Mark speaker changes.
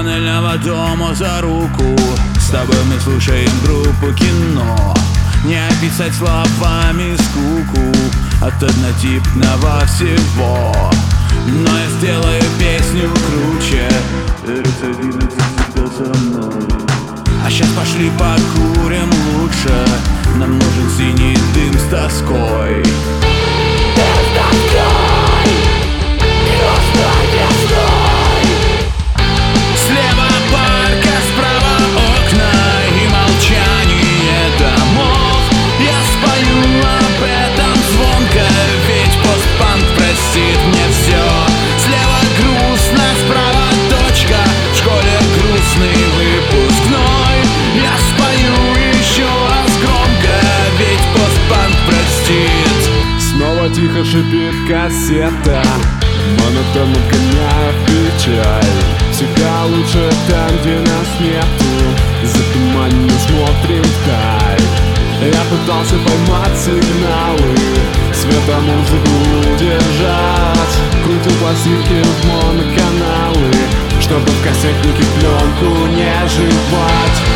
Speaker 1: панельного дома за руку. С тобой мы слушаем группу кино. Не описать словами скуку от однотипного всего. Но я сделаю песню круче. Всегда со мной. А сейчас пошли покурим лучше. Нам нужен синий дым с тоской. Слева парк, а справа окна и молчание домов. Я спою об этом звонко, ведь постпанк простит мне все. Слева грустно, справа точка, в школе грустный выпускной. Я спою еще раз громко, ведь постпанк простит.
Speaker 2: Снова тихо шипит кассета, монотонно вгоняя в печаль. Всегда лучше там, где нас нету, затуманенно смотрим вдаль. Я пытался поймать сигналы, светомузыку удержать. Крутил пластинки в моноканалы, чтобы в кассетнике пленку не жевать.